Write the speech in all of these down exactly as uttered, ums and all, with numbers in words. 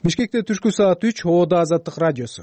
Бишкекте түшкү саат үч, Оодо Азаттык радиосу.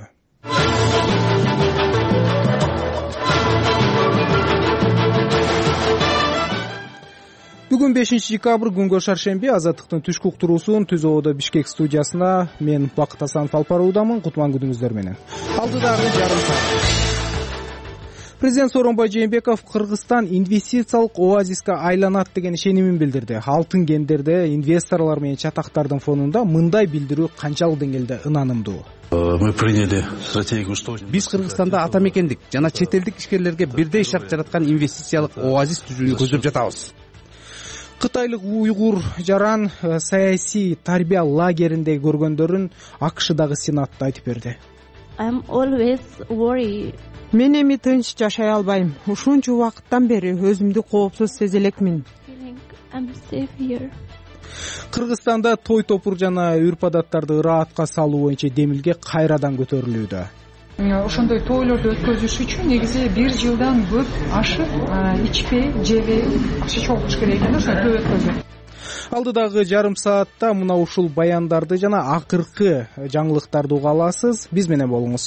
Бүгүн бешинчи декабрь, күнгө шаршемби. Азаттыктын түшкү уктуруусун Түз Оодо Бишкек студиясына мен Бакыт Асанов алып баруудамын. Кутман күнүңүздөр менен. Алдыдагы жарым саат. Президент Сооронбай Жээнбеков Кыргызстан инвестициялык оазиске айланат деген ишенимин билдирди. Алтын кендерде инвесторлор менен чатактардын фонунда мындай билдирүү канчалык деңгээлде ынанымдуу? Мы приняли стратегию устойчивости. Биз Кыргызстанда ата мекендик жана чет элдик ишкерлерге бирдей шарт жараткан инвестициялык оазис түзүүнү көздөп жатабыз. Кытайлык уйгур жаран саясий тарбия лагеринде көргөндөрүн АКШдагы сенатта айтып берди. I'm always worried. Мен эми тынч жашай албайм. Ушунча убакыттан бери өзүмдү коопсуз сезе элекмин. I'm safe here. Кыргызстанда той топур жана үрп адаттарды ыраатка салуу боюнча демилге кайрадан көтөрүлүүдө. Ошондой тойлорду өткөзүш үчүн негизи бир жылдан көп ашык ичпей, жебей, акча чогултуш керек экен, ошону көп өткөзөт. Алдыдагы жарым саатта мына ушул баяндарды жана акыркы жаңылыктарды уга аласыз. Биз менен болуңуз.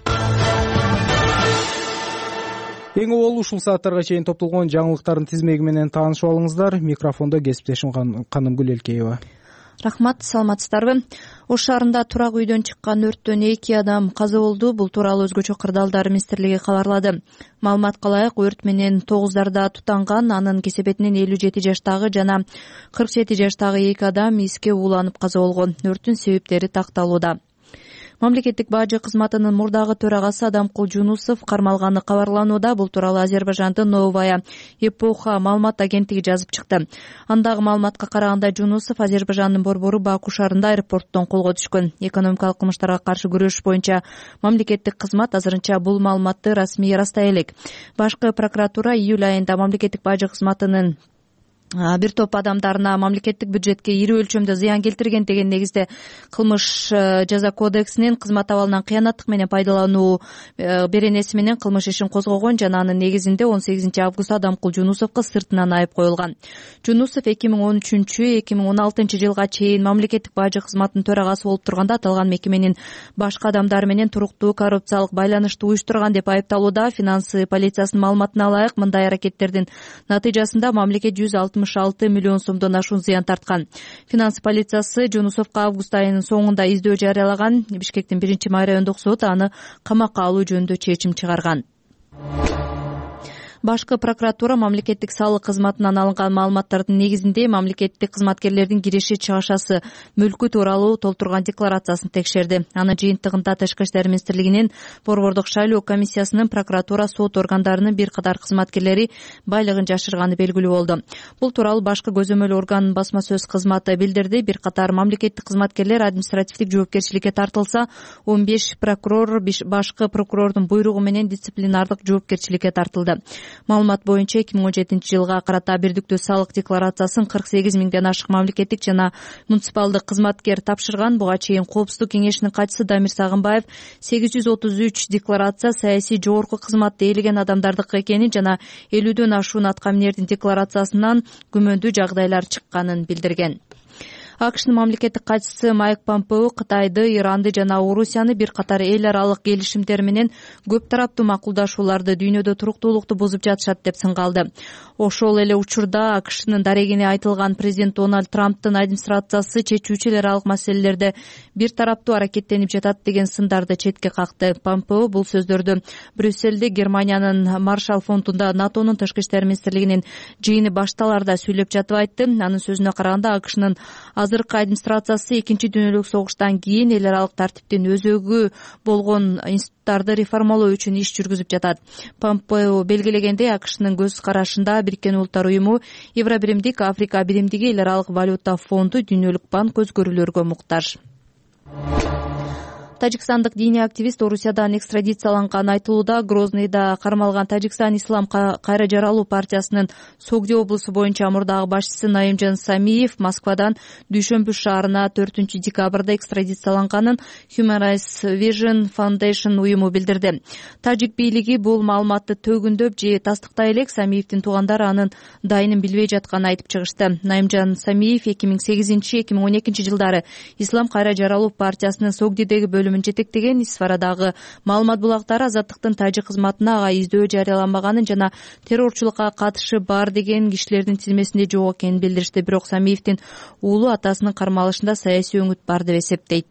Эң обол ушул сааттарга чейин топтолгон жаңылыктардын тизмеги менен таанышып алыңыздар. Микрофондо кесиптешим Канымгүл Элкеева. Рахмат, саламатсыздарбы? Ош шаарында турак үйдөн чыккан өрттөн эки адам каза болду. Бул тууралуу Өзгөчө кырдаалдар министрлиги кабарлады. Маалыматка ылайык, өрт менен тогуздарда тутанган, анын кесепетинен элүү жети жаштагы жана кырк жети жаштагы эки адам иске ууланып каза болгон. Өрттүн себептери такталууда. Мамлекеттик бажы кызматынын мурдагы төрагасы Адамкул Жунусов кармалганы кабарланууда. Бул тууралуу Азербайжандын Новая эпоха маалымат агенттиги жазып чыкты. Андагы маалыматка караганда Жунусов Азербайжандын борбору Баку шаарында аэропорттон колго түшкөн. Экономикалык кылмыштарга каршы күрөш боюнча мамлекеттик кызмат азырынча бул маалыматты расмий ырастай элек. Башкы прокуратура июль айында мамлекеттик бажы кызматынын бир топ адамдарына мамлекеттик бюджетке ири өлчөмдө зыян келтирген деген негизде кылмыш жаза кодексинин кызмат абалынан кыянаттык менен пайдалануу беренеси менен кылмыш ишин козгогон жана анын негизинде он сегизинчи август Адамкул Жунусовго сыртынан айып коюлган. Жунусов эки миң он үчүнчү эки миң он алтынчы жылга чейин мамлекеттик бажы кызматынын төрагасы болуп турганда аталган мекеменин башка адамдары менен туруктуу коррупциялык байланышты уюштурган деп айыпталууда. Финансы полициясынын маалыматына ылайык, мындай аракеттердин натыйжасында мамлекет жүз алтымыш алты миллион сомдон ашуун зыян тарткан. Финансы полициясы Жунусовго август айынын соңунда издөө жарыялаган. Бишкектин биринчи май райондук соты аны камакка алуу жөнүндө чечим чыгарган. Башкы прокуратура мамлекеттик салык кызматынан алынган маалыматтардын негизинде мамлекеттик кызматкерлердин кириши чыгашасы мүлкү тууралуу толтурган декларациясын текшерди. Анын жыйынтыгында Тышкы иштер министрлигинин борбордук шайлоо комиссиясынын прокуратура сот органдарынын бир катар кызматкерлери байлыгын жашырганы белгилүү болду. Бул тууралуу башкы көзөмөл органынын басма сөз кызматы билдирди. Бир катар мамлекеттик кызматкерлер административдик жоопкерчиликке тартылса, он беш прокурор башкы прокурордун буйругу менен дисциплинардык жоопкерчиликке тартылды. Маалымат боюнча эки миң он жетинчи жылга карата бирдиктүү салык декларациясын кырк сегиз миңден ашык мамлекеттик жана муниципалдык кызматкер тапшырган. Буга чейин Коопсуздук кеңешинин катчысы Дамир Сагынбаев сегиз жүз отуз үч декларация саясий жогорку кызматты ээлеген адамдардыкы экенин жана элүүдөн ашуун аткаминердин декларациясынан күмөндүү жагдайлар чыкканын билдирген. АКШнын мамлекеттик катчысы Майк Помпео Кытайды, Иранды жана Орусияны бир катар эл аралык келишимдер менен көп тараптуу макулдашууларды дүйнөдө туруктуулукту бузуп жатышат деп сынгалды. Ошол эле учурда АКШнын дарегине айтылган президент Дональд Трамптын администрациясы чечүүчү эл аралык маселелерде бир тараптуу аракеттенип жатат деген сындарды четке какты. Помпео бул сөздөрдү Брюссельде Германиянын Маршалл фондунда НАТОнун тышкы иштер министрлигинин жыйыны башталарда сүйлөп жатып айтты. Анын сөзүнө караганда АКШнын азыркы администрациясы экинчи дүйнөлүк согуштан кийин эл аралык тартиптин өзөгү болгон институттарды реформалоо үчүн иш жүргүзүп жатат. Помпео белгилегендей, АКШнын көз карашында Бириккен Улуттар уюму, Евробиримдик, Африка биримдиги, эл аралык валюта фонду, дүйнөлүк банк өзгөрүүлөргө муктаж. Тажикстандык диний активист Орусиядан экстрадицияланганы айтылууда. Грозныйда кармалган Тажикстан Ислам кайра жаралуу партиясынын Согди облусу боюнча мурдагы башчысы Наимжан Самиев Москвадан Дүйшөмбү шаарына төртүнчү декабрда экстрадицияланганын Human Rights Vision Foundation уюму билдирди. Тажик бийлиги бул маалыматты төгүндөп же тастыктай элек Самиевдин туугандары анын дайынын билбей жатканын айтып чыгышты. Наимжан Самиев эки миң сегизинчи эки миң он экинчи жылдары Ислам кайра жаралуу партиясынын Согдидеги бөлүмүн жетектеген. Исфарадагы маалымат булактары азаттыктын тажик кызматына ага издөө жарыяламаганын жана террорчулукка катышы бар деген кишилердин тизмесинде жок экенин билдиришти. Бирок Самиевдин уулу атасынын кармалышында саясий өңүт бар деп эсептейт.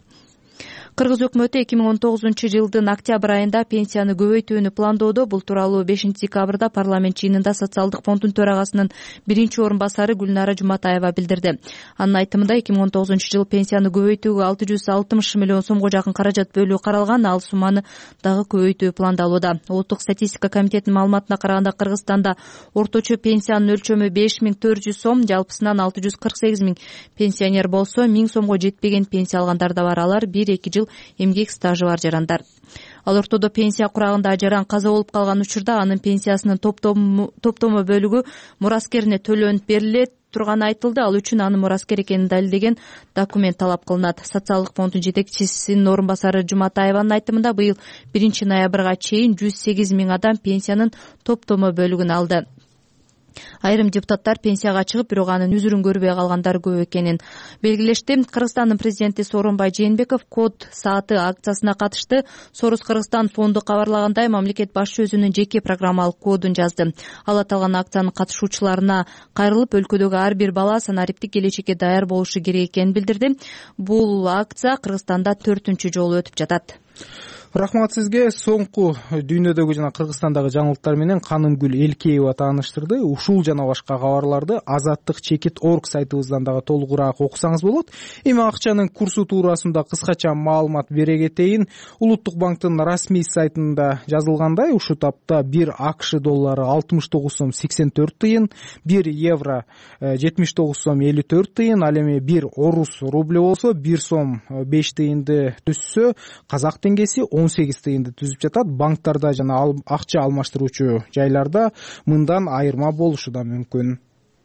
Кыргыз өкмөтү эки миң он тогузунчу жылдын октябрь айында пенсияны көбөйтүүнү пландоодо. Бул тууралуу бешинчи декабрда парламент жыйынында социалдык фонддун төрагасынын биринчи орун басары Гүлнара Жуматаева билдирди. Анын айтымында эки миң он тогузунчу жылы пенсияны көбөйтүүгө алты жүз алтымыш миллион сомго жакын каражат бөлүү каралган. Ал сумманы дагы көбөйтүү пландалууда. Улуттук статистика комитетинин маалыматына караганда Кыргызстанда орточо пенсиянын өлчөмү беш миң төрт жүз сом, жалпысынан алты жүз кырк сегиз миң пенсионер болсо, миң сомго жетпеген пенсия алгандар да бар. Алар бир эки жыл эмгек стажы бар жарандар. Ал ортодо пенсия курагында жаран каза болуп калган учурда анын пенсиясынын топтомо бөлүгү мураскерине төлөнүп берилет турганы айтылды. Ал үчүн анын мураскер экенин далилдеген документ талап кылынат. Социалдык фонддун жетекчисинин орун басары Жуматаеванын айтымында быйыл биринчи ноябрга чейин жүз сегиз миң адам пенсиянын топтомо бөлүгүн алды. Айрым депутаттар пенсияга чыгып, бирок анын үзүрүн көрбөй калгандар көп экенин белгилешти. Кыргызстандын президенти Сооронбай Жээнбеков Код сааты акциясына катышты. Сорус Кыргызстан фонду кабарлагандай, мамлекет башчы өзүнүн жеке программалык кодун жазды. Ал аталган акциянын катышуучуларына кайрылып, өлкөдөгү ар бир бала санариптик келечекке даяр болушу керек экенин билдирди. Бул акция Кыргызстанда төртүнчү жолу өтүп жатат. Рахмат сизге. Соңку дүйнөдөгү жана Кыргызстандагы жаңылыктар менен Канымгүл Элкеева тааныштырды. Ушул жана башка кабарларды азаттык чекит точка орг сайтыбыздан дагы толугураак окусаңыз болот. Эми акчанын курсу туурасында кыскача маалымат бере кетейин. Улуттук банктын расмий сайтында жазылгандай, ушул тапта бир АКШ доллары алтымыш тогуз сом сексен төрт тыйын, бир евро жетимиш тогуз сом элүү төрт тыйын, ал эми бир орус рубль болсо бир сом беш тыйынды түзсө, казак теңгеси он сегиз тыйынды түзүп жатат. Банктарда жана ал, акча алмаштыруучу жайларда мындан айырма болушу да мүмкүн.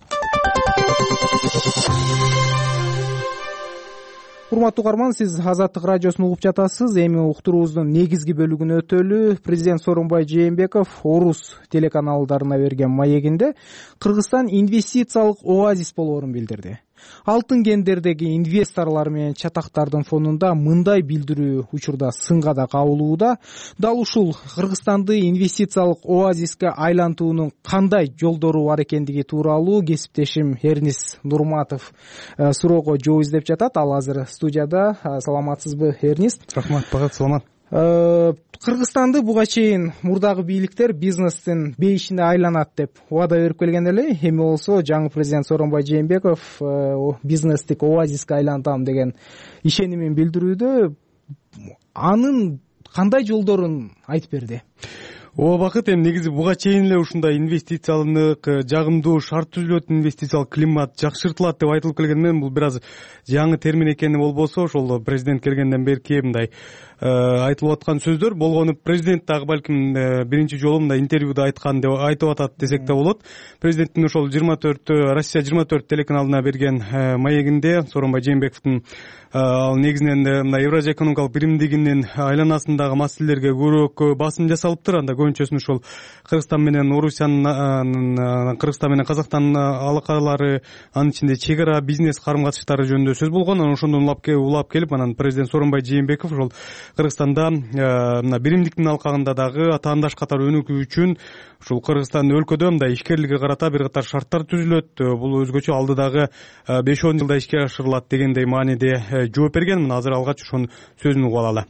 Урматтуу угарман, сиз Азаттык радиосун угуп жатасыз. Эми уктуруубуздун негизги бөлүгүнө өтөлү. Президент Сооронбай Жээнбеков Орус телеканалдарына берген маегинде Кыргызстан инвестициялык оазис болоорун билдирди. Алтын кендердеги инвесторлор менен чатактардын фонунда мындай билдирүү учурда сынга да кабылууда. Дал ушул Кыргызстанды инвестициялык оазиске айлантуунун кандай жолдору бар экендиги тууралуу кесиптешим Эрнис Нурматов суроого жооп издеп жатат. Ал азыр студияда. Саламатсызбы, Эрнис? Рахмат, багат, саламат. Кыргызстанды буга чейин мурдагы бийликтер бизнестин бейишине айланат деп убада берип келген эле. Эми болсо жаңы президент Сооронбай Жээнбеков бизнестик оазиске айлантам деген ишенимин билдирүүдө. Анын кандай жолдорун айтып берди? Ооба, бакыт, эми негизи буга чейин эле ушундай инвестициялык жагымдуу шарт түзүлөт, инвестициялык климат жакшыртылат деп айтылып келген менен бул бир аз жаңы термин экени болбосо, ошол президент келгенден берки мындай айтылып аткан сөздөр болгону президент дагы балким биринчи жолу мындай интервьюда айткан деп айтып атат десек да болот. Президенттин ошол жыйырма төрт Россия жыйырма төрт телеканалына берген маегинде Сооронбай Жээнбековдун ал негизинен мындай Евразия экономикалык биримдигинин айланасындагы маселелерге көбүрөөк басым жасалыптыр. Анда көбүнчөсүн ошол Кыргызстан менен Орусиянын, Кыргызстан менен Казакстан алакалары, анын ичинде чек ара бизнес карым катыштары жөнүндө сөз болгон. Анан ошондон улап келип, анан президент Сооронбай Жээнбеков ошол Кыргызстанда мына биримдиктин алкагында дагы атаандаш катары өнүгүү үчүн ушул Кыргызстан өлкөдө мындай ишкерликке карата бир катар шарттар түзүлөт. Бул өзгөчө алдыдагы беш он жылда ишке ашырылат дегендей мааниде жооп берген. Мына азыр алгач ошонун сөзүн угуп алалы.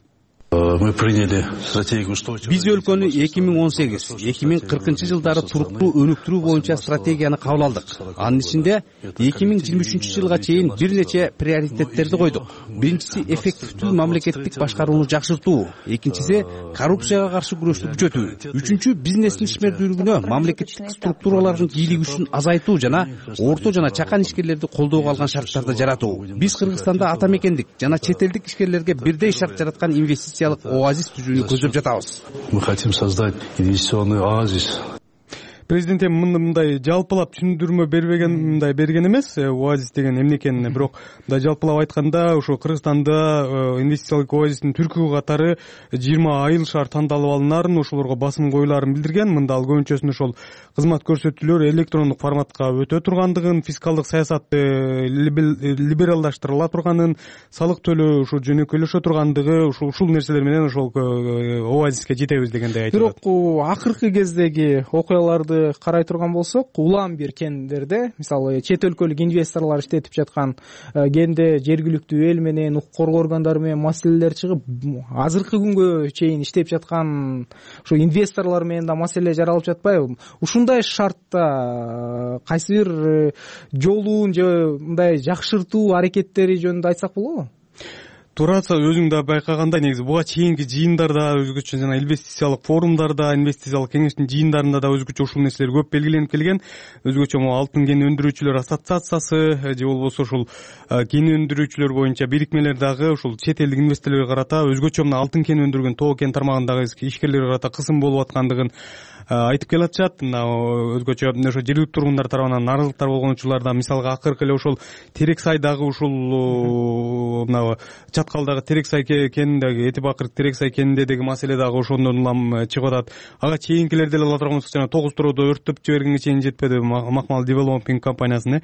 Мы приняли стратегию устойчивого. Биз өлкөнү эки миң он сегиз эки миң кыркынчы жылдары туруктуу өнүктүрүү боюнча стратегияны кабыл алдык. Анын ичинде эки миң жыйырма үчүнчү жылга чейин бир нече приоритеттерди койдук. Биринчиси эффективдүү мамлекеттик башкарууну жакшыртуу, экинчиси коррупцияга каршы күрөштү күчөтүү, үчүнчү бизнестин ишмердүүлүгүнө мамлекеттик структуралардын кийлиги күчүн азайтуу жана орто жана чакан ишкерлерди колдоого алган шарттарды жаратуу. Биз Кыргызстанда ата мекендик жана чет элдик ишкерлерге бирдей шарт жараткан инвестициялык оазис түзүүнү көздөп жатабыз. Мы хотим создать инвестиционный оазис. Президент эми мындай жалпылап түшүндүрмө бербеген мындай берген эмес, оазис деген эмне экенин, бирок мындай жалпылап айтканда ошо Кыргызстанда инвестициялык оазистин түркү катары жыйырма айыл шаар тандалып алынаарын, ошолорго басым коюлаарын билдирген. Мында ал көбүнчөсүн ошол кызмат көрсөтүүлөр электрондук форматка өтө тургандыгын, фискалдык саясатты либералдаштырыла турганын, салык төлөө ушу жөнөкөйлөшө тургандыгы, ушул ушул нерселер менен ошол оазиске жетебиз дегендей айтылат. Бирок акыркы кездеги окуяларды карай турган болсок, улам бир кендерде, мисалы чет өлкөлүк инвесторлор иштетип жаткан кенде жергиликтүү эл менен, укук коргоо органдары менен маселелер чыгып, азыркы күнгө чейин иштеп жаткан ушу инвесторлор менен да маселе жаралып жатпайбы? Ушундай шартта кайсы бир жолун же мындай жакшыртуу аракеттери жөнүндө айтсак болобу? Турат, өзүң да байкагандай, негизи буга чейинки жыйындарда, өзгөчө жана инвестициялык форумдарда, инвестициялык кеңештин жыйындарында да өзгөчө ушул нерселер көп белгиленип келген. Өзгөчө могу алтын кен өндүрүүчүлөр ассоциациясы же болбосо ушул кен өндүрүүчүлөр боюнча бирикмелер дагы ушул чет элдик инвесторлорго карата, өзгөчө мына алтын кен өндүргөн Тоо кен тармагындагы ишкерлерге карата кысым болуп аткандыгын айтып келатышат. Мына өзгөчө ошо жергиликтүү тургундар тарабынан нааразылыктар болгон учурларда, мисалга акыркы эле ошол Терексайдагы ушул мына Чаткалдагы Терексай кениндеги, Эти Бакыр Терексай кенинде деги маселе дагы ошондон улам чыгып атат. Ага чейинкилер деле ала турган болсок, жана тогуз туроодо өрттөп жибергенге чейин жетпеди Макмал Development компаниясын.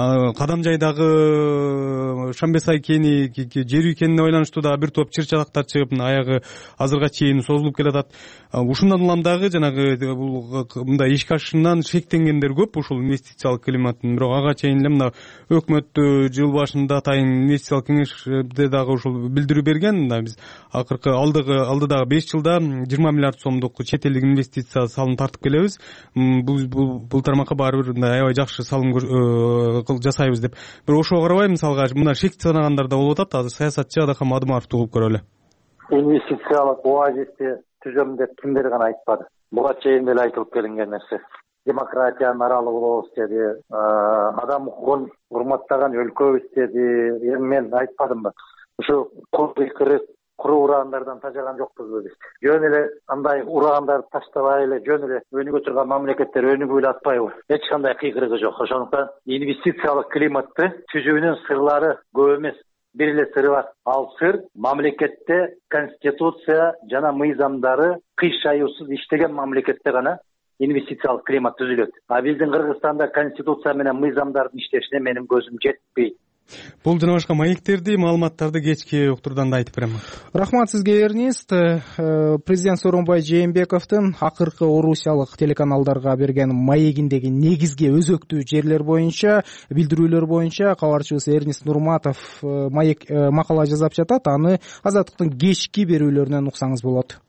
Кадамжайдагы Шамбесай кени, жер үй кенине байланыштуу дагы бир топ чыр-чатактар чыгып, аягы азырга чейин созулуп келатат. Ушундан улам дагы жанагы бул мындай ишке ашышынан шектенгендер көп ушул инвестициялык климаттын. Бирок ага чейин эле мына өкмөттү жыл башында атайын инвестициялык кеңеште дагы ушул билдирүү берген. Мына биз акыркы алдыгы алдыдагы беш жылда жыйырма миллиард сомдук чет элдик инвестиция салым тартып келебиз. Бул бул тармакка баары бир мындай аябай жакшы салым жасайбыз деп. Бирок ошого карабай, мисалга мына шек санагандар да болуп атат. Азыр саясатчы Адакам Адымаровду угуп көрөлү. Инвестициялык оазисти түзөм деп кимдер гана айтпады. Буга чейин деле айтылып келинген нерсе. Демократиянын аралы болобуз деди, адам укугун урматтаган өлкөбүз деди. Эми мен айтпадымбы? Ушу кыркырык куру урагандардан тажаган жокпузбу биз? Жөн эле андай урагандарды таштабай эле жөн эле өнүгө турган мамлекеттер өнүгүп эле атпайбы? Эч кандай кыйкырыгы жок. Ошондуктан инвестициялык климатты түзүүнүн сырлары көп эмес. Бир эле сыры бар. Ал сыр мамлекетте конституция жана мыйзамдары кыйшаюусуз иштеген мамлекетте гана инвестициялык климат түзүлөт. А биздин Кыргызстанда конституция менен мыйзамдардын иштешине менин көзүм жетпейт. Бул жана башка маектерди, маалыматтарды кечки уктурдан да айтып берем. Рахмат сизге, Эрнист. Президент Сооронбай Жээнбековдун акыркы орусиялык телеканалдарга берген маегиндеги негизги өзөктүү жерлер боюнча, билдирүүлөр боюнча кабарчыбыз Эрнист Нурматов маек макала жазап жатат. Аны Азаттыктын кечки берүүлөрүнөн уксаңыз болот.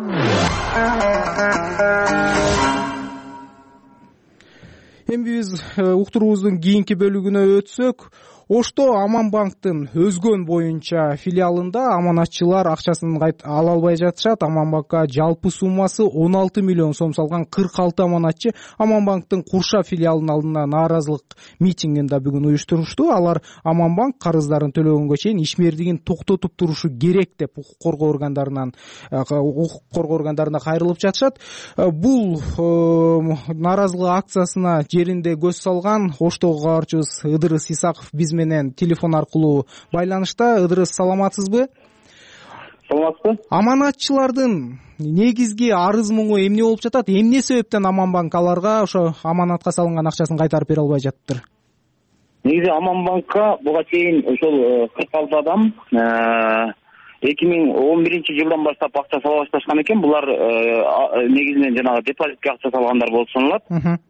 Эми биз уктуруубуздун кийинки бөлүгүнө өтсөк, Ошто Аманбанктын өзгөн боюнча филиалында аманатчылар акчасын ала албай жатышат. Аманбанкка жалпы суммасы он алты миллион сом салган кырк алты аманатчы Аманбанктын Куршап филиалынын алдына нааразылык митингин да бүгүн уюштурушту. Алар Аманбанк карыздарын төлөгөнгө чейин ишмердигин токтотуп турушу керек деп укук коргоо органдарынан укук коргоо органдарына кайрылып жатышат. Бул нааразылык акциясына жеринде көз салган Оштогу кабарчыбыз Ыдырыс Исаков биз менен телефон аркылуу байланышта. Ыдырыс, саламатсызбы? Саламатсызбы? Аманатчылардын негизги арыз муңу эмне болуп жатат? Эмне себептен Аманбанк аларга ошо аманатка салынган акчасын кайтарып бере албай жатыптыр? Негизи Аманбанкка буга чейин ошол кырк алты адам эки миң он биринчи жылдан баштап акча сала башташкан экен. Булар негизинен жанагы депозитке акча салгандар болуп саналат.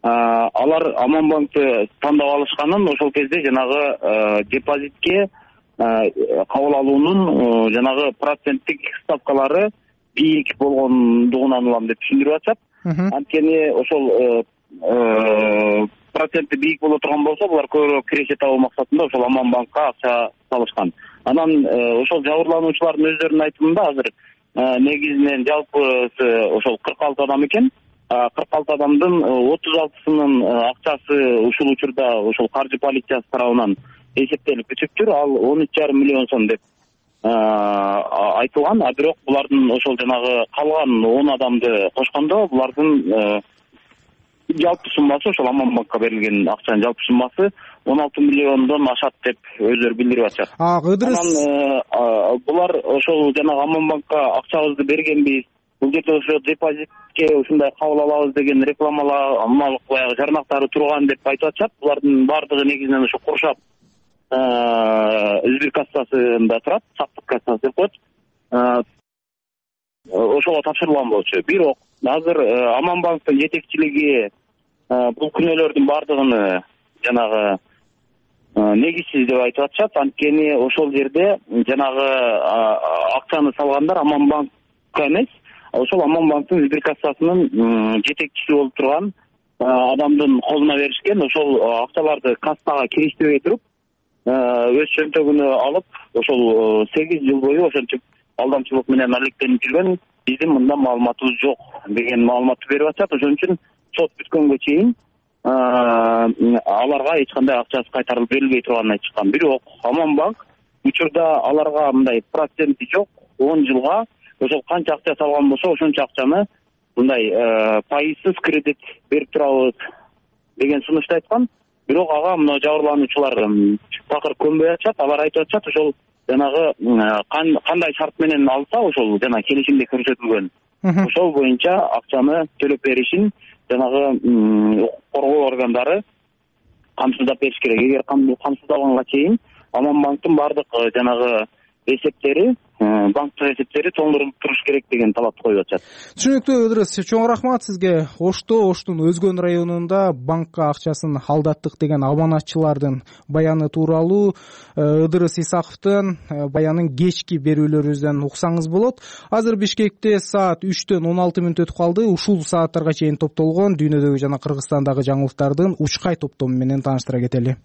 Алар Аманбанкты тандап алышканын ошол кезде жанагы депозитке кабыл алуунун жанагы проценттик ставкалары бийик болгондугунан улам деп түшүндүрүп атышат. Анткени ошол проценти бийик боло турган болсо булар көбүрөөк киреше табуу максатында ошол Аманбанкка акча салышкан. Анан ошол жабырлануучулардын өздөрүнүн айтымында азыр негизинен жалпысы ошол кырк алты адам экен. кырк алты адамдын отуз алтысынын акчасы ушул учурда ошол каржы полициясы тарабынан эсептелип бүтүптүр. Ал он үч жарым миллион сом деп айтылган. А бирок булардын ошол жанагы калган он адамды кошкондо булардын жалпы суммасы ошол Аманбанкка берилген акчанын жалпы суммасы он алты миллиондон ашат деп өздөрү билдирип атышат. Анан булар ошол жанагы Аманбанкка акчабызды бергенбиз, бул жерде ошо депозитке ушундай кабыл алабыз деген рекламалык баягы жарнактары турган деп айтып атышат. Булардын баардыгы негизинен ошо Куршап Сбер кассасында турат, сактык кассасы деп коет. Ошого тапшырылган болчу. Бирок азыр Аманбанктын жетекчилиги бул күнөөлөрдүн баардыгын жанагы негизсиз деп айтып атышат. Анткени ошол жерде жанагы акчаны салгандар Аманбанкка эмес, ошол Аманбанктын Сбер кассасынын жетекчиси болуп турган адамдын колуна беришкен. Ошол акчаларды кассага кириштирбей туруп өз чөнтөгүнө алып, ошол сегиз жыл бою ошентип алдамчылык менен алектенип жүргөн, биздин мындан маалыматыбыз жок деген маалыматты берип атышат. Ошон үчүн сот бүткөнгө чейин аларга эч кандай акчасы кайтарылып берилбей турганын айтышкан. Бирок Аманбанк учурда аларга мындай проценти жок, он жылга ошол канча акча салган болсо ошончо акчаны мындай пайызсыз кредит берип турабыз деген сунушту айткан. Бирок ага мына жабырлануучулар такыр көнбөй атышат. Алар айтып атышат, ошол жанагы кандай шарт менен алса, ошол жана келишимде көрсөтүлгөн ошол боюнча акчаны төлөп беришин жанагы укук коргоо органдары камсыздап бериш керек. Эгер камсыздалганга чейин Аманбанктын баардык жанагы эсептери, банктык эсептери тоңдурулуп туруш керек деген талапты коюп атышат. Түшүнүктүү Ыдырыс, чоң рахмат сизге. Ошто, Оштун Өзгөн районунда банкка акчасын алдаттык деген абанатчылардын баяны тууралуу Ыдырыс Исаковдун баянын кечки берүүлөрүбүздөн уксаңыз болот. Азыр Бишкекте саат үчтөн он алты мүнөт өтүп калды. Ушул сааттарга чейин топтолгон дүйнөдөгү жана Кыргызстандагы жаңылыктардын учкай топтому менен тааныштыра кетели.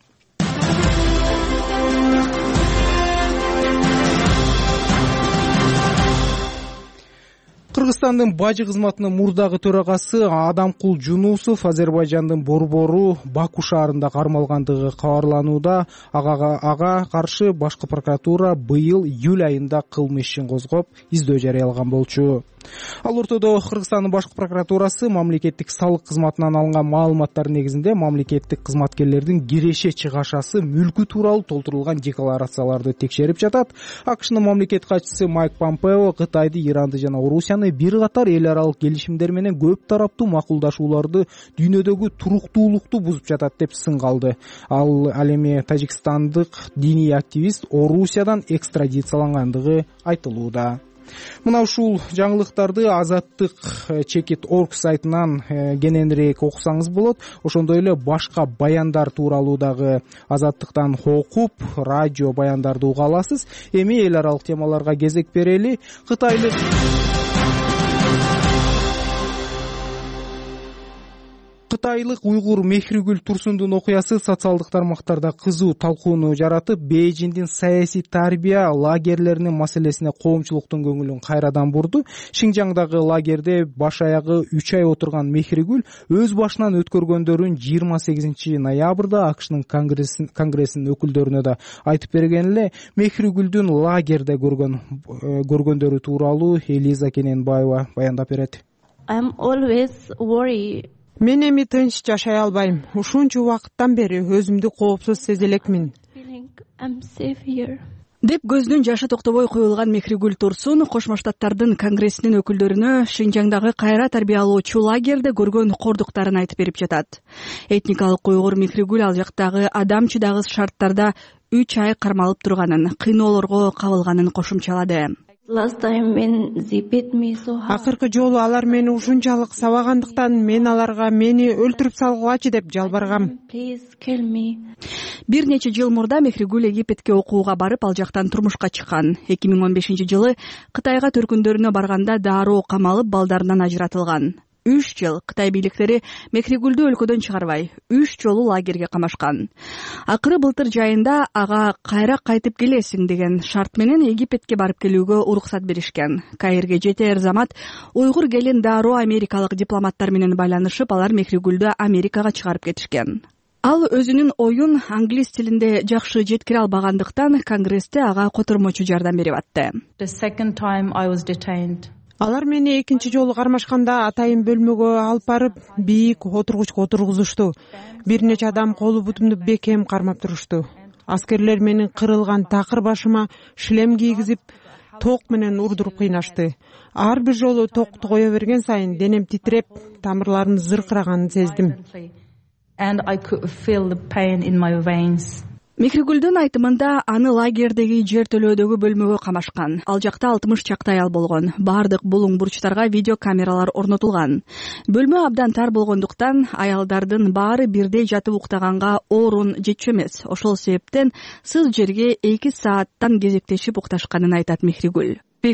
Кыргызстандын бажы кызматынын мурдагы төрагасы Адамкул Жунусов Азербайжандын борбору Баку шаарында кармалгандыгы кабарланууда. Ага ага каршы башкы прокуратура быйыл июль айында кылмыш ишин козгоп, издөө жарыялаган болчу. Ал ортодо Кыргызстандын башкы прокуратурасы мамлекеттик салык кызматынан алынган маалыматтар негизинде мамлекеттик кызматкерлердин киреше чыгашасы мүлкү тууралуу толтурулган декларацияларды текшерип жатат. АКШнын мамлекет катчысы Майк Помпео Кытайды, Иранды жана Орусияны бир катар эл аралык келишимдер менен көп тараптуу макулдашууларды дүйнөдөгү туруктуулукту бузуп жатат деп сынга алды. Ал ал эми тажикстандык диний активист Орусиядан экстрадициялангандыгы айтылууда. Мына ушул жаңылыктарды Азаттык чекит точка орг сайтынан кененирээк окусаңыз болот. Ошондой эле башка баяндар тууралуу дагы Азаттыктан окуп, радио баяндарды уга аласыз. Эми эл аралык темаларга кезек берели. Кытайлык Кытайлык уйгур Мехригүл Турсундун окуясы социалдык тармактарда кызуу талкууну жаратып, Бейжиңдин саясий тарбия лагерлеринин маселесине коомчулуктун көңүлүн кайрадан бурду. Шинжаңдагы лагерде баш аягы үч ай отурган Мехригүл өз башынан өткөргөндөрүн жыйырма сегизинчи ноябрда АКШнын конгрессинин өкүлдөрүнө да айтып берген эле. Мехригүлдүн лагерде көргөн көргөндөрү тууралуу Элиза Кененбаева баяндап берет. I'm always worried. Мен эми тынч жашай албайм. Ушунча убакыттан бери өзүмдү коопсуз сезе элекмин. Деп көздүн жашы токтобой коюлган Мехригүл Турсун Кошмо Штаттардын конгрессинин өкүлдөрүнө Шинжаңдагы кайра тарбиялоочу лагерде көргөн кордуктарын айтып берип жатат. Этникалык уйгур Мехригүл ал жактагы адам чыдагыс шарттарда үч ай кармалып турганын, кыйноолорго кабылганын кошумчалады. Акыркы жолу алар мени ушунчалык сабагандыктан мен аларга мени өлтүрүп салгылачы деп жалбаргам. Бир нече жыл мурда Мехригуль Египетке окууга барып, ал жактан турмушка чыккан. эки миң он бешинчи жылы Кытайга төркүндөрүнө барганда дароо камалып, балдарынан ажыратылган. үч жыл Кытай бийликтери Мехригулду өлкөдөн чыгарбай, үч жолу лагерге камашкан. Акыры былтыр жайында ага кайра кайтып келесиң деген шарт менен Египетке барып келүүгө уруксат беришкен. Каирге жетер замат уйгур келин дароо америкалык дипломаттар менен байланышып, алар Мехригулду Америкага чыгарып кетишкен. Ал өзүнүн оюн англис тилинде жакшы жеткире албагандыктан Конгрессте ага котормочу жардам берип атты. Алар мени экинчи жолу кармашканда атайын бөлмөгө алып барып, бийик отургучка отургузушту. Бир нече адам колу бутумду бекем кармап турушту. Аскерлер менин кырылган такыр башыма шлем кийгизип, ток менен урдуруп кыйнашты. Ар бир жолу токту кое берген сайын денем титиреп, тамырларым зыркыраганын сездим. Мехригулдун айтымында аны лагердеги жер төлөөдөгү бөлмөгө камашкан. Ал жакта алтымыш чакты аял болгон. Бардык булуң бурчтарга видеокамералар орнотулган. Бөлмө абдан тар болгондуктан аялдардын баары бирдей жатып уктаганга орун жетчү эмес. Ошол себептен сыз жерге эки сааттан кезектешип укташканын айтат Мехригуль.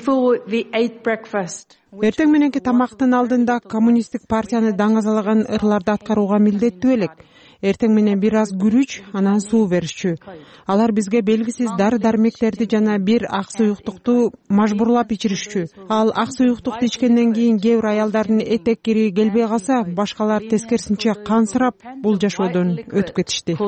Эртең мененки тамактын алдында коммунисттик партияны даңазалаган ырларды аткарууга милдеттүү элек. Эртең менен бир аз күрүч, анан суу беришчү. Алар бизге белгисиз дары-дармектерди жана бир ак суюктукту мажбурлап ичиришчү. Ал ак суюктукту ичкенден кийин кээ бир аялдардын этек кири келбей калса, башкалар тескерисинче кансырап бул жашоодон өтүп кетишти.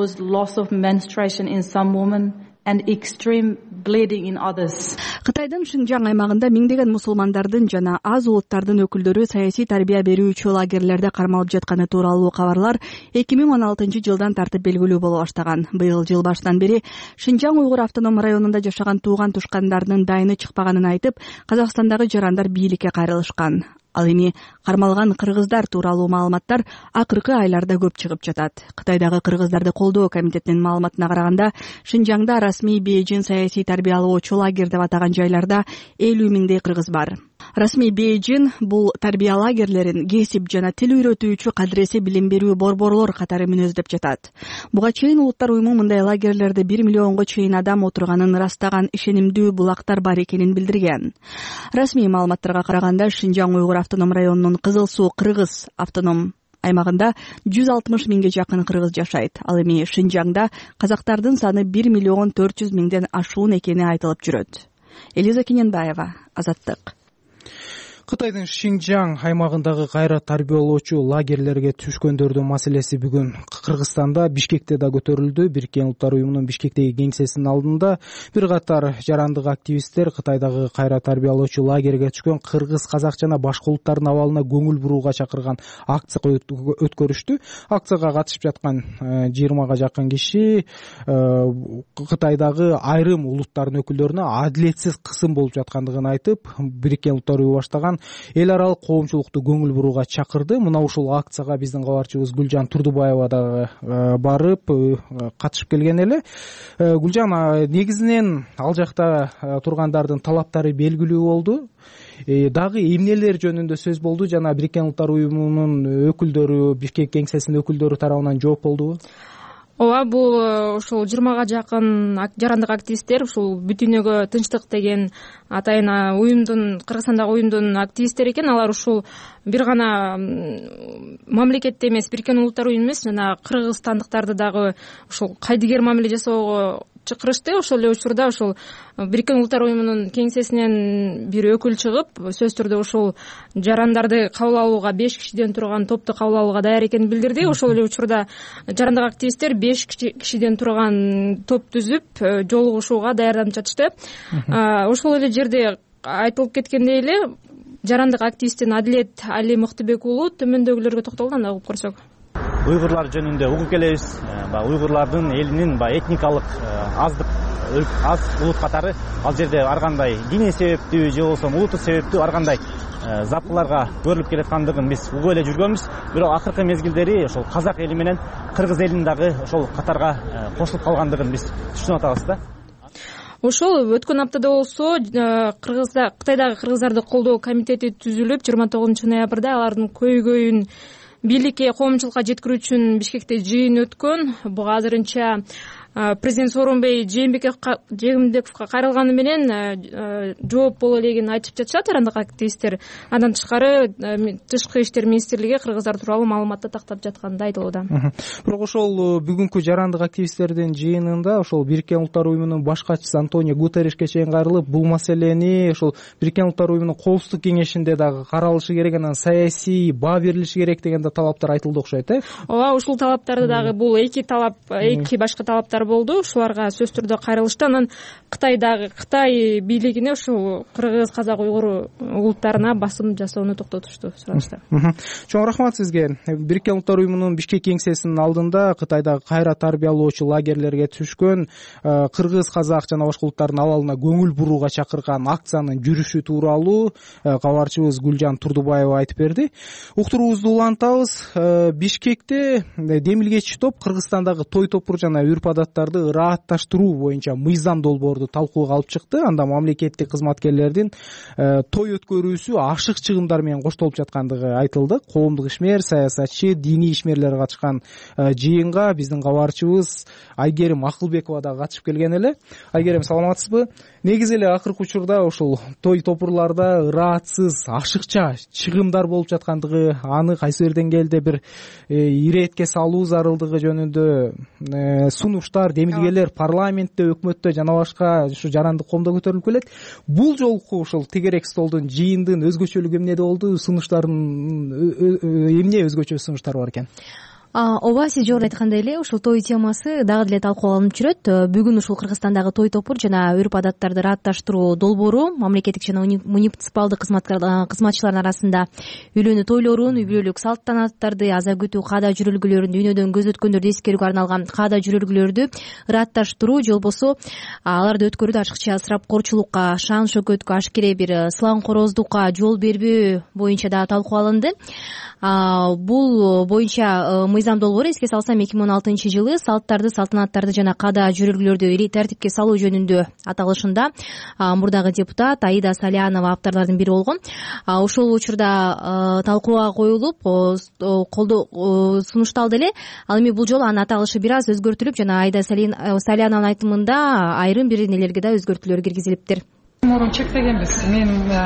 Кытайдын Шинжаң аймагында миңдеген мусулмандардын жана аз улуттардын өкүлдөрү саясий тарбия берүүчү лагерлерде кармалып жатканы тууралуу кабарлар эки миң он алтынчы жылдан тартып белгилүү боло баштаган. Быйыл жыл башынан бери Шинжаң уйгур автоном районунда жашаган тууган тушкандарынын дайыны чыкпаганын айтып, Казакстандагы жарандар бийликке кайрылышкан. Ал эми кармалган кыргыздар тууралуу маалыматтар акыркы айларда көп чыгып жатат. Кытайдагы кыргыздарды колдоо комитетинин маалыматына караганда, Шинжаңда расмий Бейжин саясий тарбиялоочу лагерь деп атаган жайларда элүү миңдей кыргыз бар. Расмий Бейжин бул тарбия лагерлерин кесип жана тил үйрөтүүчү кадыресе билим берүү борборлор катары мүнөздөп жатат. Буга чейин Улуттар уюму мындай лагерлерде бир миллионго чейин адам отурганын ырастаган ишенимдүү булактар бар экенин билдирген. Расмий маалыматтарга караганда, Шинжаң уйгур автоном районунун Кызыл Суу кыргыз автоном аймагында жүз алтымыш миңге жакын кыргыз жашайт. Ал эми Шинжаңда казактардын саны бир миллион төрт жүз миңден ашуун экени айтылып жүрөт. Элиза Кененбаева, Азаттык. Кытайдын Шинжаң аймагындагы кайра тарбиялоочу лагерлерге түшкөндөрдүн маселеси бүгүн Кыргызстанда Бишкекте да көтөрүлдү. Бириккен Улуттар уюмунун Бишкектеги кеңсесинин алдында бир катар жарандык активисттер Кытайдагы кайра тарбиялоочу лагерге түшкөн кыргыз, казак жана башка улуттардын абалына көңүл бурууга чакырган акция өткөрүштү. Акцияга катышып жаткан жыйырмага жакын киши Кытайдагы айрым улуттардын өкүлдөрүнө адилетсиз кысым болуп жаткандыгын айтып, Бириккен Улуттар уюму баштаган эл аралык коомчулукту көңүл бурууга чакырды. Мына ушул акцияга биздин кабарчыбыз Гүлжан Турдубаева да барып катышып келген эле. Гүлжан, негизинен ал жакта тургандардын талаптары белгилүү болду. Дагы эмнелер жөнүндө сөз болду жана Бириккен Улуттар уюмунун өкүлдөрү, Бишкек кеңсесинин өкүлдөрү тарабынан жооп болдубу? Ооба, бул ушул жыйырмага жакын жарандык активисттер ушул Бүтүнөгө тынчтык деген атайын уюмдун, Кыргызстандагы уюмдун активисттери экен. Алар ушул бир гана мамлекетте эмес, Бириккен Улуттар уюму эмес, жана кыргызстандыктарды дагы ушул кайдыгер мамиле жасоого чакырышты. Ошол эле учурда ушул Бириккен Улуттар уюмунун кеңсесинен бир өкүл чыгып, сөзсүз түрдө ушул жарандарды кабыл алууга беш кишиден турган топту кабыл алууга даяр экенин билдирди. Ошол эле учурда жарандык активисттер беш кишиден турган топ түзүп, жолугушууга даярданып жатышты. Ошол эле жерде айтылып кеткендей эле, жарандык активисттин Адилет Али Мыктыбек уулу төмөндөгүлөргө токтолду, анда угуп көрсөк. Уйгурлар жөнүндө угуп келебиз. Уйгурлардын элинин этникалык аздык аз улут катары ал жерде ар кандай диний себептүү же болбосо улуттук себептүү ар кандай запкыларга көрүлүп келаткандыгын биз угуп эле жүргөнбүз. Бирок акыркы мезгилдери ошол казак эли менен кыргыз элинин дагы ошол катарга кошулуп калгандыгын биз түшүнүп атабыз да. ошол өткөн аптада болсо кыргызда Кытайдагы кыргыздарды колдоо комитети түзүлүп жыйырма тогузунчу ноябрда алардын көйгөйүн бийликке коомчулукка жеткирүү үчүн Бишкекте жыйын өткөн. Буга азырынча президент Сооронбай Жээнбековго кайрылганы менен жооп боло элегин айтып жатышат ирандык активисттер. Андан тышкары Тышкы иштер министрлиги кыргыздар тууралуу маалыматты тактап жатканы айтылууда. Бирок ошол бүгүнкү жарандык активисттердин жыйынында ошол Бириккен Улуттар Уюмунун баш катчысы Антонио Гутерришке чейин кайрылып, бул маселени ошол Бириккен Улуттар Уюмунун Коопсуздук кеңешинде дагы каралышы керек, анан саясий баа берилиши керек деген да талаптар айтылды окшойт, э? Ооба, ушул талаптарды дагы бул эки талап, эки башка талаптар болду. Ушуларга сөзсүз түрдө кайрылышты. Анан Кытайдагы Кытай бийлигине ушул кыргыз, казак, уйгур улуттарына басым жасоону токтотушту, сурашты. Чоң рахмат сизге. Бириккен Улуттар Уюмунун Бишкек кеңсесинин алдында Кытайдагы кайра тарбиялоочу лагерлерге түшкөн кыргыз, казак жана башка улуттардын абалына көңүл бурууга чакырган акциянын жүрүшү тууралуу кабарчыбыз Гүлжан Турдубаева айтып берди. Уктуруубузду улантабыз. Бишкекте демилгечи топ Кыргызстандагы той топур жана үрп адаттарды ыраатташтыруу боюнча мыйзам долбоорду талкууга алып чыкты. Анда мамлекеттик кызматкерлердин той өткөрүүсү ашык чыгымдар менен коштолуп жаткандыгы айтылды. Коомдук ишмер, саясатчы, диний ишмерлер катышкан жыйынга биздин кабарчыбыз Айгерим Акылбекова да катышып келген эле. Айгерим, саламатсызбы? Негизи эле акыркы учурда ушул той топурларда ыраатсыз, ашыкча чыгымдар болуп жаткандыгы, аны кайсы бир деңгээлде бир иретке салуу зарылдыгы жөнүндө сунуштар, демилгелер парламентте, өкмөттө жана башка ушу жарандык коомдо көтөрүлүп келет. Бул жолку ушул тегерек столдун жыйындын өзгөчөлүгү эмнеде болду? Сунуштардын эмне өзгөчө сунуштар бар экен? Ооба, сиз жогоруда айткандай эле ушул той темасы дагы деле талкууланып жүрөт. Бүгүн ушул Кыргызстандагы той топур жана үрп адаттарды ыраатташтыруу долбоору мамлекеттик жана муниципалдык кызматчылардын арасында үйлөнүү тойлорун, үй бүлөлүк салт-санаттарды, аза күтүү каада жүрүлгүлөрүн, дүйнөдөн көз өткөндөрдү эскерүүгө арналган каада жүрүлгүлөрдү ыраатташтыруу же болбосо аларды өткөрүүдө ашыкча ысырапкорчулукка, шан шөкөткө, ашкере бир сылаң-короздукка жол бербөө боюнча да талкууланды. Бул боюнча мыйзам долбоору, эске салсам, эки миң он алтынчы жылы салттарды, салтанаттарды жана каада жүрүлгүлөрдү тартипке салуу жөнүндө аталышында мурдагы депутат Аида Салянова авторлордун бири болгон. Ошол учурда талкууга коюлуп, колдоо сунушталды эле. Ал эми бул жолу анын аталышы бир аз өзгөртүлүп, жана Аида Салянованын айтымында айрым бир нелерге да өзгөртүүлөр киргизилиптир. Мурун чектегенбиз. Мен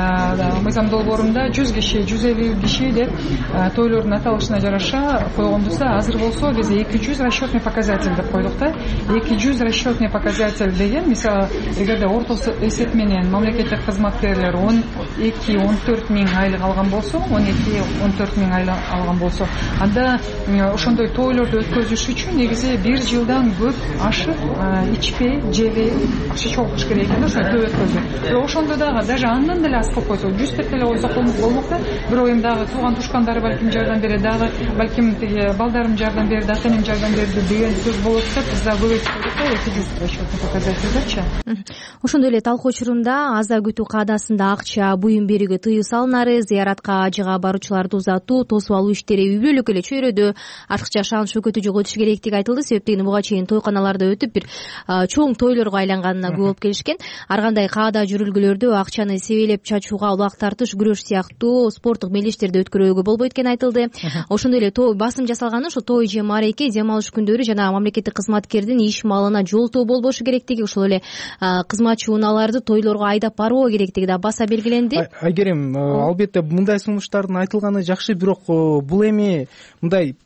мыйзам долбоорумда жүз киши, жүз элүү киши деп тойлордун аталышына жараша койгонбузда, азыр болсо биз эки жүз расчетный показатель деп койдук да. эки жүз расчетный показатель деген, мисалы, эгерде орто эсеп менен мамлекеттик кызматкерлер он эки он төрт миң айлык алган болсо, он эки он төрт миң айлык алган болсо, анда ошондой тойлорду өткөзүш үчүн негизи бир жылдан көп ашык ичпей, жебей, акча чогултуш керек экен да, ошо той өткөзүп. Ошондо дагы даже андан деле аз кылып койсок, жүз деп деле койсок болмок да. Бирок эми дагы тууган тушкандары балким жардам берет, дагы балким тиги балдарым жардам берди, ата энем жардам берди деген сөз болот деп биз дагы көбөйтүп койдук да, эки жүз расчетный показательдерчи. Ошондой эле талкуу учурунда аза күтүү каадасында акча, буюм берүүгө тыюу салынары, зыяратка ажыга баруучуларды узатуу, тосуп алуу иштери үй бүлөлүк эле чөйрөдө ашыкча шан шөкөтү жоготуш керектиги айтылды. Себептен буга чейин тойканаларда өтүп бир чоң тойлорго айланганына көп болуп келишкен. Ар кандай каада жүрүлгүлөрдө акчаны себелеп чачууга, улак тартыш, күрөш сыяктуу спорттук мелдештерди өткөрүүгө болбойт экен айтылды. Ошондой эле той басым жасалганы ошо той же маареке, дем алыш күндөрү жана мамлекеттик кызматкердин иш малына жолтоо болбошу керектиги, ошол эле кызматчы унааларды тойлорго айдап барбоо керектиги да баса белгиленди. Айгерим, албетте мындай сунуштардын айтылганы жакшы, бирок бул эми мындай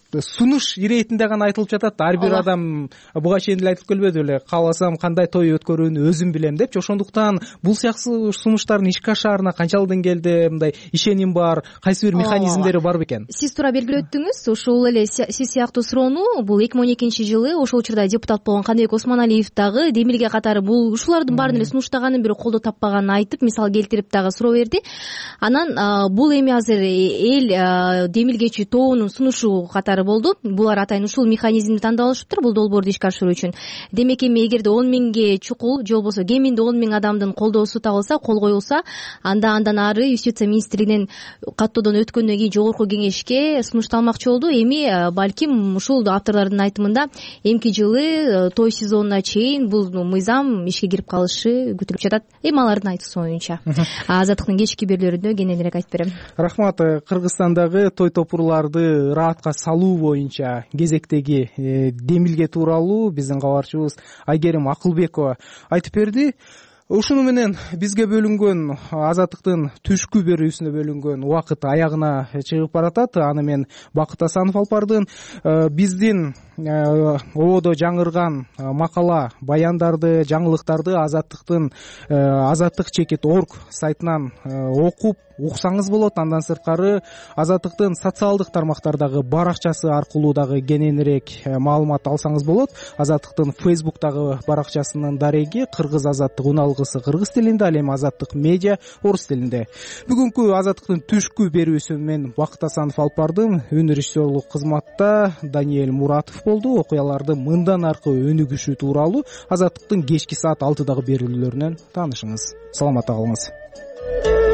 сунуш иретинде гана айтылып жатат. Ар бир адам буга чейин деле айтылып келбеди беле, кааласам кандай той өткөрүүнү өзүм билем депчи. Ошондуктан бул сыяктуу сунуштардын ишке ашаарына канчалык деңгээлде мындай ишеним бар, кайсы бир механизмдери бар бекен? Сиз туура белгилеп өттүңүз. Ушул эле сиз сыяктуу суроону бул эки миң он экинчи жылы ошол учурда депутат болгон Кандыбек Осмоналиев дагы демилге катары бул ушулардын баарын эле сунуштаганын, бирок колдоо таппаганын айтып, мисал келтирип дагы суроо берди. Анан бул эми азыр эл демилгечи тобунун сунушу катары долбоорлордары болду. Булар атайын ушул механизмди тандап алышыптыр бул долбоорду ишке ашыруу үчүн. Демек эми эгерде он миңге чукул же болбосо кеминде он миң адамдын колдоосу табылса, кол коюлса, анда андан ары юстиция министрлигинин каттоодон өткөндөн кийин жогорку кеңешке сунушталмакчы болду. Эми балким ушул авторлордун айтымында эмки жылы той сезонуна чейин бул мыйзам ишке кирип калышы күтүлүп жатат. Эми алардын айтуусу боюнча. Азаттыктын кечки берүүлөрүндө кененирээк айтып берем. Рахмат. Кыргызстандагы той топурларды ыраатка салуу боюнча кезектеги демилге тууралуу биздин кабарчыбыз Айгерим Акылбекова айтып берди. Ушуну менен бизге бөлүнгөн Азаттыктын түшкү берүүсүнө бөлүнгөн убакыт аягына чыгып баратат. Аны мен Бакыт Асанов алып бардым. Биздин ободо жаңырган макала, баяндарды, жаңылыктарды Азаттыктын азаттык чекит орг сайтынан окуп уксаңыз болот. Андан сырткары Азаттыктын социалдык тармактардагы баракчасы аркылуу дагы кененирээк маалымат алсаңыз болот. Азаттыктын Facebook'тагы баракчасынын дареги Кыргыз азаттык уналгысы кыргыз тилинде, ал эми Азаттык медиа орус тилинде. Бүгүнкү Азаттыктын түшкү берүүсүн мен Бакыт Асанов алып бардым. Үн режиссерлук кызматта Даниэль Муратов болду. Окуяларды мындан аркы өнүгүшү тууралуу Азаттыктын кечки саат алтыдагы берүүлөрүнөн таанышыңыз. Саламатта калыңыз.